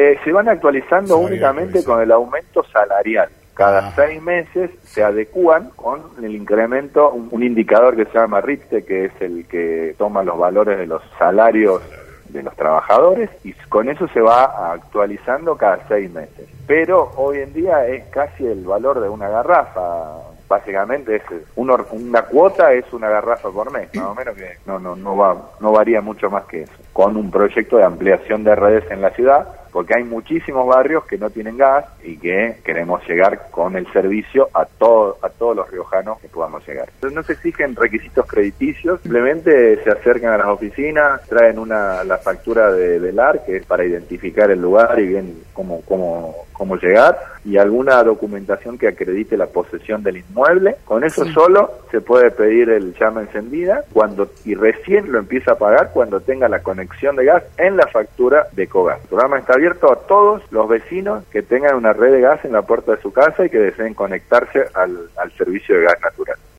Se van actualizando únicamente con el aumento salarial. Cada 6 meses se adecúan con el incremento, un indicador que se llama RIPTE, que es el que toma los valores de los salarios de los trabajadores, y con eso se va actualizando cada 6 meses. Pero hoy en día es casi el valor de una garrafa. Básicamente es una cuota, es una garrafa por mes, más o menos, que no varía mucho más que eso. Con un proyecto de ampliación de redes en la ciudad, porque hay muchísimos barrios que no tienen gas y que queremos llegar con el servicio a todos los riojanos que podamos llegar. Entonces no se exigen requisitos crediticios, simplemente se acercan a las oficinas, traen la factura del AR, que es para identificar el lugar y bien cómo llegar, y alguna documentación que acredite la posesión del inmueble. Con eso solo se puede pedir el llama encendida y recién lo empieza a pagar cuando tenga la conexión de gas en la factura de Ecogas. El programa está abierto a todos los vecinos que tengan una red de gas en la puerta de su casa y que deseen conectarse al servicio de gas natural.